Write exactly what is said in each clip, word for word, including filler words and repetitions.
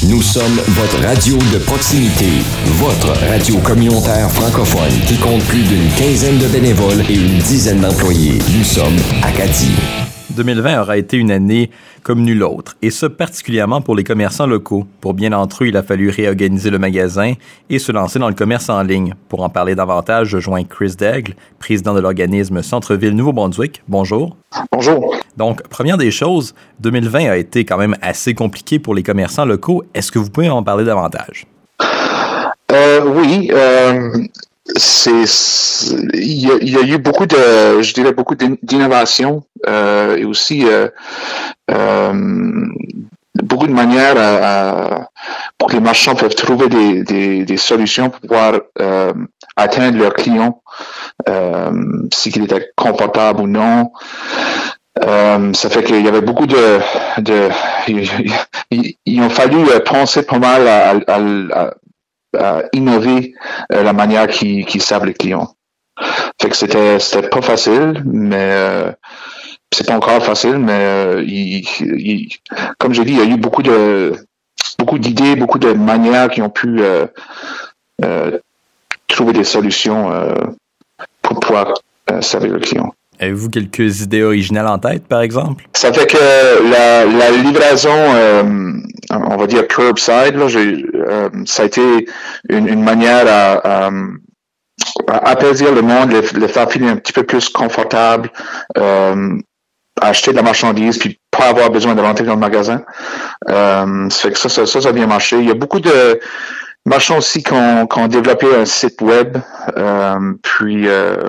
Nous sommes votre radio de proximité, votre radio communautaire francophone qui compte plus d'une quinzaine de bénévoles et une dizaine d'employés. Nous sommes Acadie. deux mille vingt aura été une année comme nulle autre, et ce particulièrement pour les commerçants locaux. Pour bien d'entre eux, il a fallu réorganiser le magasin et se lancer dans le commerce en ligne. Pour en parler davantage, je joins Chris Daigle, président de l'organisme Centre-Ville Nouveau-Brunswick. Bonjour. Bonjour. Donc, première des choses, deux mille vingt a été quand même assez compliqué pour les commerçants locaux. Est-ce que vous pouvez en parler davantage? Euh, oui, euh, c'est, c'est il, y a, il y a eu beaucoup de, je dirais beaucoup d'innovation euh, et aussi euh, euh, beaucoup de manières à, à, pour que les marchands peuvent trouver des, des, des solutions pour pouvoir euh, atteindre leurs clients, euh, si qu'ils étaient confortables ou non. Euh, ça fait qu'il y avait beaucoup de, de il, il, il a fallu penser pas mal à, à, à, à innover euh, la manière qu'ils, qu'ils servent les clients. Fait que c'était, c'était pas facile, mais euh, c'est pas encore facile, mais euh, il, il, comme j'ai dit, il y a eu beaucoup de, beaucoup d'idées, beaucoup de manières qui ont pu euh, euh, trouver des solutions euh, pour pouvoir euh, servir le client. Avez-vous quelques idées originales en tête, par exemple? Ça fait que la, la livraison, euh, on va dire curbside, là, j'ai, euh, ça a été une, une manière à, à, à apaiser le monde, les, les faire finir un petit peu plus confortable, euh, acheter de la marchandise, puis pas avoir besoin de rentrer dans le magasin. Euh, ça fait que ça, ça, ça, ça a bien marché. Il y a beaucoup de marchands aussi qui ont, qui ont développé un site web, euh, puis euh,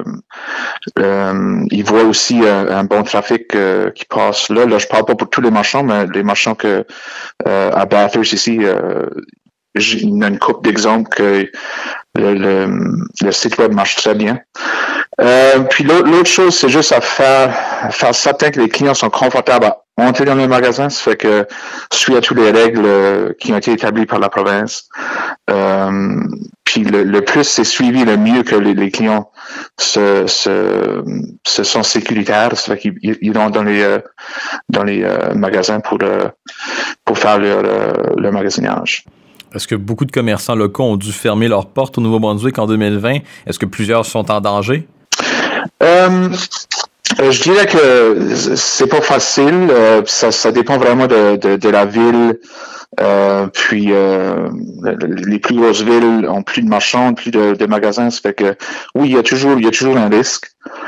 euh, ils voient aussi un, un bon trafic euh, qui passe là. Là, je parle pas pour tous les marchands, mais les marchands que euh, à Bathurst ici, euh, j'ai une couple d'exemples que le, le, le site web marche très bien. Euh, puis l'autre, l'autre chose, c'est juste à faire faire certain que les clients sont confortables à entrer dans le magasin. Ça fait que suivre toutes les règles qui ont été établies par la province. Euh, puis le, le plus c'est suivi, le mieux que les, les clients se, se, se sont sécuritaires. Ça fait qu'ils ils vont dans les dans les euh, magasins pour euh, pour faire leur euh, leur magasinage. Est-ce que beaucoup de commerçants locaux ont dû fermer leurs portes au Nouveau-Brunswick en deux mille vingt? Est-ce que plusieurs sont en danger? Euh, je dirais que c'est pas facile. Euh, ça, ça dépend vraiment de, de, de la ville. Euh, puis euh, les plus grosses villes ont plus de marchands, plus de, de magasins. Ça fait que oui, il y a toujours, il y a toujours un risque.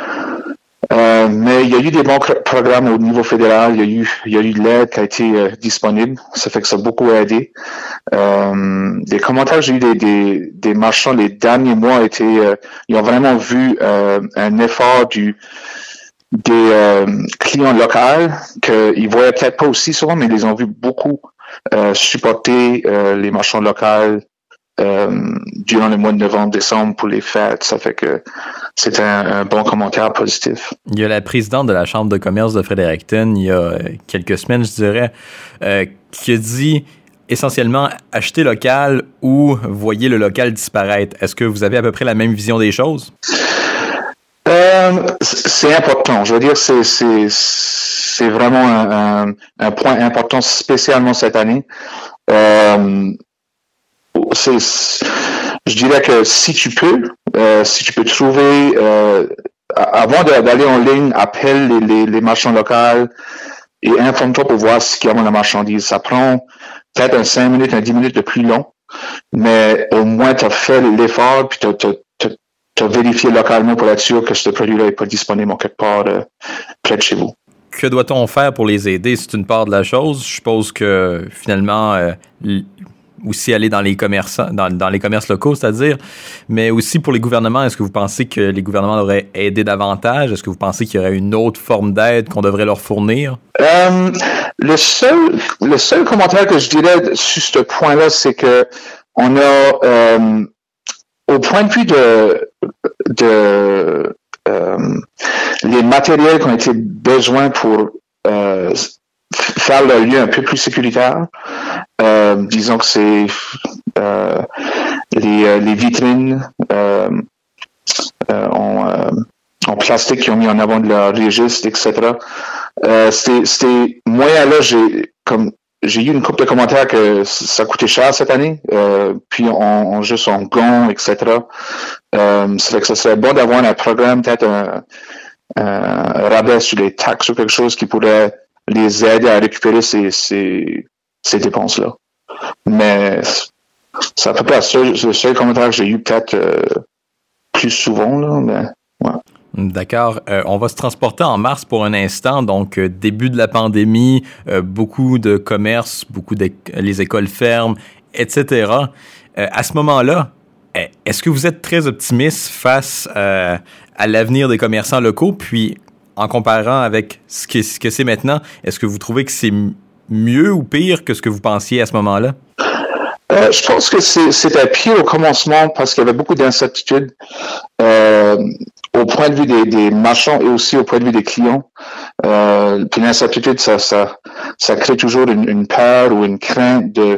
Euh, mais il y a eu des bons programmes au niveau fédéral. Il y a eu, il y a eu de l'aide qui a été euh, disponible. Ça fait que ça a beaucoup aidé. Euh, des commentaires que j'ai eu des, des, des marchands les derniers mois étaient, euh, ils ont vraiment vu euh, un effort du des euh, clients locaux qu'ils voyaient peut-être pas aussi souvent, mais ils les ont vu beaucoup euh, supporter euh, les marchands locaux. Euh, durant le mois de novembre, décembre pour les fêtes. Ça fait que c'est un, un bon commentaire positif. Il y a la présidente de la Chambre de commerce de Fredericton, il y a quelques semaines, je dirais, euh, qui a dit essentiellement acheter local ou voyez le local disparaître. Est-ce que vous avez à peu près la même vision des choses? Euh, c'est important. Je veux dire, c'est, c'est, c'est vraiment un, un, un point important, spécialement cette année. Euh, C'est, je dirais que si tu peux, euh, si tu peux trouver, euh, avant d'aller en ligne, appelle les, les, les marchands locaux et informe-toi pour voir ce qu'il y a dans la marchandise. Ça prend peut-être un cinq minutes, un dix minutes de plus long, mais au moins tu as fait l'effort puis tu as vérifié localement pour être sûr que ce produit-là n'est pas disponible en quelque part euh, près de chez vous. Que doit-on faire pour les aider? C'est une part de la chose. Je suppose que finalement, euh, aussi aller dans les commerces, dans, dans les commerces locaux, c'est-à-dire, mais aussi pour les gouvernements, est-ce que vous pensez que les gouvernements devraient aider davantage? Est-ce que vous pensez qu'il y aurait une autre forme d'aide qu'on devrait leur fournir? Euh, le seul, le seul commentaire que je dirais sur ce point-là, c'est que on a, euh, au point de vue de, de euh, les matériels qui ont été besoin pour euh, faire le lieu un peu plus sécuritaire. Euh, disons que c'est euh, les, les vitrines euh, euh, en, euh, en plastique qui ont mis en avant de leur registre, et cetera. Euh, c'était, c'était moyen là, j'ai comme j'ai eu une couple de commentaires que ça coûtait cher cette année, euh, puis on, on juste en gond, et cetera. Euh, ça fait que ça serait bon d'avoir un programme, peut-être un, un rabais sur les taxes ou quelque chose qui pourrait les aider à récupérer ces, ces, ces dépenses-là. Mais c'est à peu près le seul commentaire que j'ai eu peut-être euh, plus souvent, là, mais ouais. D'accord. Euh, on va se transporter en mars pour un instant, donc euh, début de la pandémie, euh, beaucoup de commerces, beaucoup de les écoles ferment, et cetera. Euh, à ce moment-là, est-ce que vous êtes très optimiste face euh, à l'avenir des commerçants locaux? Puis, en comparant avec ce que, ce que c'est maintenant, est-ce que vous trouvez que c'est mieux ou pire que ce que vous pensiez à ce moment-là? Euh, je pense que c'est, c'était pire au commencement parce qu'il y avait beaucoup d'incertitudes euh, au point de vue des, des marchands et aussi au point de vue des clients. Euh, puis l'incertitude, ça, ça, ça crée toujours une, une peur ou une crainte de,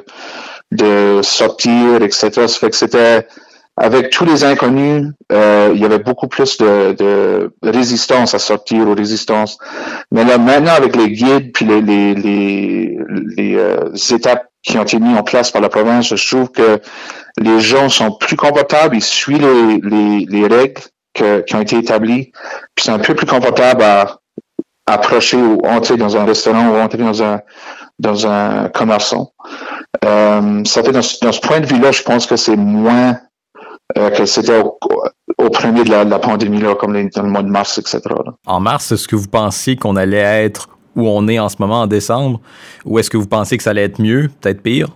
de sortir, et cetera. Ça fait que c'était avec tous les inconnus, euh, il y avait beaucoup plus de, de résistance à sortir ou résistance. Mais là, maintenant, avec les guides puis les, les, les, les euh, étapes qui ont été mises en place par la province, je trouve que les gens sont plus confortables, ils suivent les, les, les règles que, qui ont été établies, puis c'est un peu plus confortable à approcher ou entrer dans un restaurant ou entrer dans un dans un commerçant. Euh, ça fait dans, dans ce point de vue-là, je pense que c'est moins Euh, que c'était au, au premier de la, de la pandémie, là, comme les, dans le mois de mars, et cetera. Là. En mars, est-ce que vous pensiez qu'on allait être où on est en ce moment en décembre? Ou est-ce que vous pensez que ça allait être mieux, peut-être pire?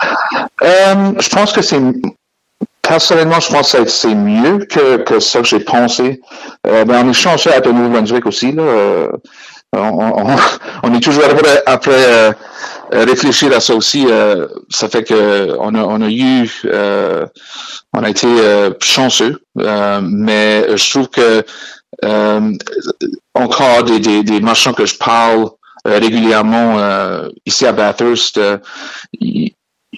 Euh, je pense que c'est... Personnellement, je pense que c'est mieux que, que ça que j'ai pensé. Euh, ben, on est chanceux à être au Nouveau-Brunswick aussi. Là. Euh, on, on, on est toujours après, après euh, réfléchir à ça aussi. Euh, ça fait que on a, on a eu... Euh, on a été euh, chanceux, euh, mais je trouve que euh, encore des, des, des marchands que je parle euh, régulièrement euh, ici à Bathurst, euh, il,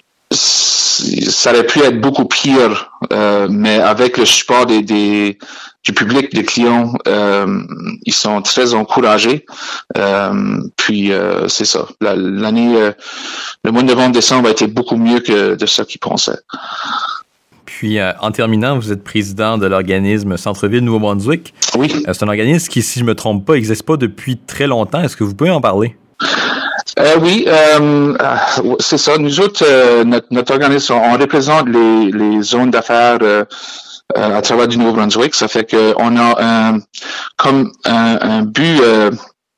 ça aurait pu être beaucoup pire, euh, mais avec le support des, des du public, des clients, euh, ils sont très encouragés. Euh, puis euh, c'est ça. La, l'année, euh, le mois de novembre-décembre a été beaucoup mieux que de ce qu'ils pensaient. Puis, euh, en terminant, vous êtes président de l'organisme Centre-Ville Nouveau-Brunswick. Oui. Euh, c'est un organisme qui, si je me trompe pas, n'existe pas depuis très longtemps. Est-ce que vous pouvez en parler? Euh, oui, euh, c'est ça. Nous autres, euh, notre, notre organisme, on représente les, les zones d'affaires euh, à travers du Nouveau-Brunswick. Ça fait que on a un, comme un, un but euh,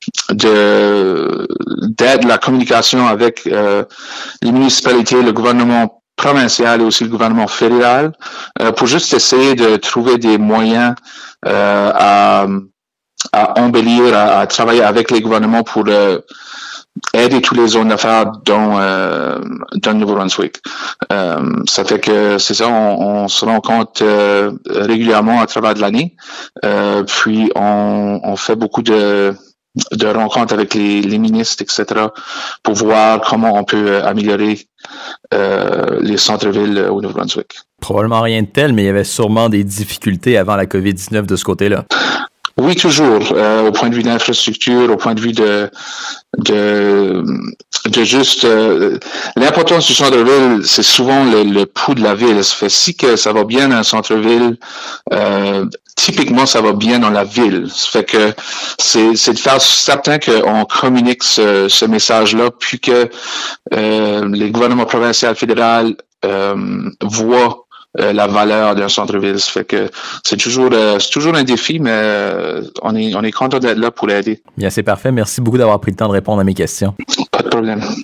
de d'aide la communication avec euh, les municipalités, le gouvernement provincial et aussi le gouvernement fédéral euh, pour juste essayer de trouver des moyens euh, à, à embellir, à, à travailler avec les gouvernements pour euh, aider toutes les zones d'affaires dans, euh, dans le Nouveau-Brunswick. Euh, ça fait que c'est ça, on, on se rend compte euh, régulièrement à travers de l'année. Euh, puis on, on fait beaucoup de de rencontres avec les, les ministres, et cetera, pour voir comment on peut améliorer euh, les centres-villes au Nouveau-Brunswick. Probablement rien de tel, mais il y avait sûrement des difficultés avant la covid dix-neuf de ce côté-là. Oui, toujours. Euh, au point de vue d'infrastructure, au point de vue de de de juste euh, l'importance du centre-ville, c'est souvent le, le pouls de la ville. Ça fait si que ça va bien dans un centre-ville, euh, typiquement ça va bien dans la ville. Ça fait que c'est c'est de faire certain qu'on communique ce, ce message-là, puis que euh, les gouvernements provinciaux, fédéral euh, voient Euh, la valeur d'un centre-ville. Ça fait que c'est toujours euh, c'est toujours un défi, mais euh, on est on est content d'être là pour l'aider. Bien, c'est parfait. Merci beaucoup d'avoir pris le temps de répondre à mes questions. Pas de problème.